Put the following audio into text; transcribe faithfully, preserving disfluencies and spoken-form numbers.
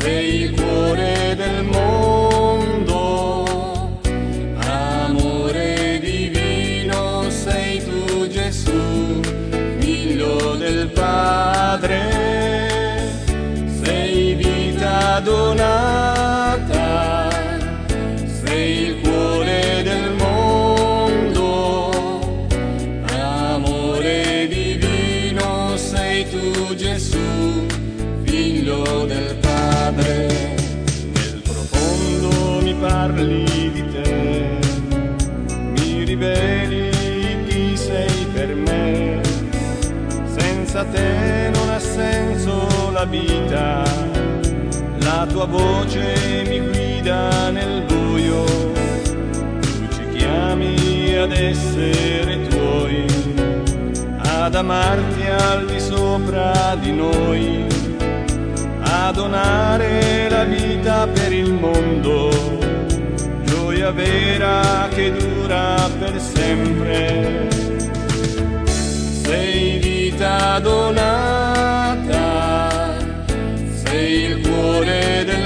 sei il cuore del mondo, amore divino sei tu Gesù, figlio del Padre, sei vita donata, sei il cuore del mondo, amore divino sei tu Gesù, figlio del Padre. Nel profondo mi parli di te, mi riveli chi sei per me. Senza te non ha senso la vita, la tua voce mi guida nel buio. Tu ci chiami ad essere tuoi, ad amarti al di sopra di noi, a donare la vita per il mondo, gioia vera che dura per sempre. Sei vita donata,